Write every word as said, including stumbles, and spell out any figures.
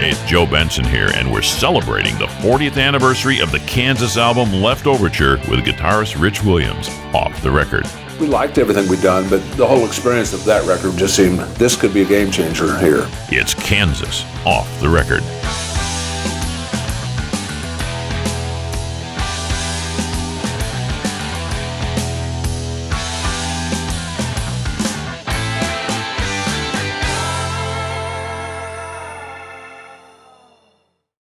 Hey, it's Joe Benson here, and we're celebrating the fortieth anniversary of the Kansas album Left Overture with guitarist Rich Williams, Off the Record. We liked everything we'd done, but the whole experience of that record just seemed, this could be a game changer here. It's Kansas, Off the Record.